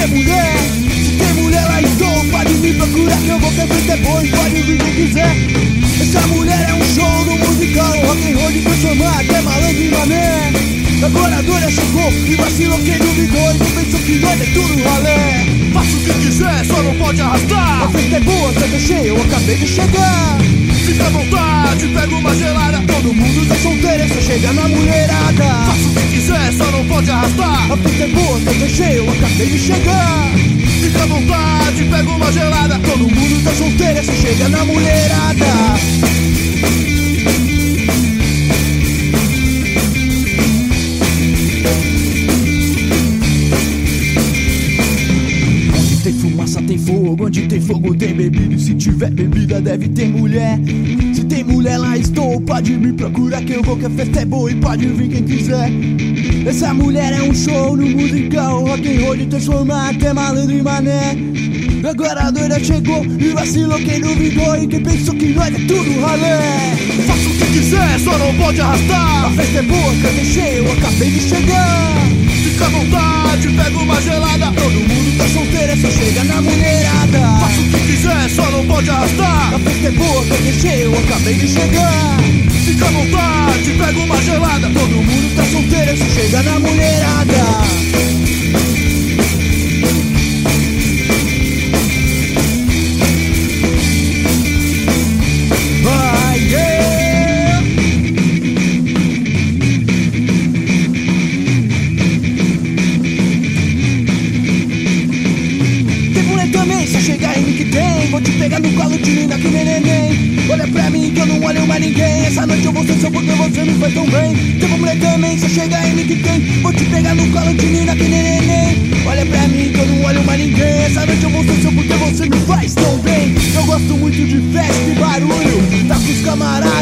ter mulher. Se tem mulher lá estou, pode me procurar que eu vou querer é bom e pode vir quem quiser. Essa mulher é um show no musical, rock and roll de transformar até malandro e mané. Agora a dor chegou e vacilou quem duvidou e não pensou que nós é tudo ralé. Faça o que quiser, só não pode arrastar. A festa é boa, tá cheia, eu acabei de chegar. Fica à vontade, pega uma gelada. Todo mundo tá solteiro, é só chegar na mulherada. Faça o que quiser, só não pode arrastar. A festa é boa, tá cheia, eu acabei de chegar. Fica à vontade, pega uma gelada. Todo mundo tá solteiro, é só chegar na mulherada. Tem fumaça, tem fogo, onde tem fogo tem bebida. E se tiver bebida deve ter mulher. Se tem mulher lá estou, pode me procurar que eu vou que a festa é boa e pode vir quem quiser. Essa mulher é um show no musical, rock and roll de transformar até malandro e mané. Agora a doida chegou e vacilou quem duvidou e quem pensou que nós é tudo ralé. Faça o que quiser, só não pode arrastar. A festa é boa, canta cheia, eu acabei de chegar. Fica à vontade, pega uma gelada. Todo mundo tá solteiro, é só chegar na mulherada. Faça o que quiser, só não pode arrastar. A festa é boa, canta cheia, eu acabei de chegar. Fica à vontade, pega uma gelada. Todo mundo tá solteiro, é só chegar na mulherada. Se chegar em mim que tem, vou te pegar no colo de linda que nem neném. Olha pra mim que eu não olho mais ninguém. Essa noite eu vou ser seu porque você me faz tão bem. Tem mulher também, se chegar em mim que tem, vou te pegar no colo de linda que nem neném. Olha pra mim que eu não olho mais ninguém. Essa noite eu vou ser seu porque você me faz tão bem. Eu gosto muito de festa e barulho, tá com os camaradas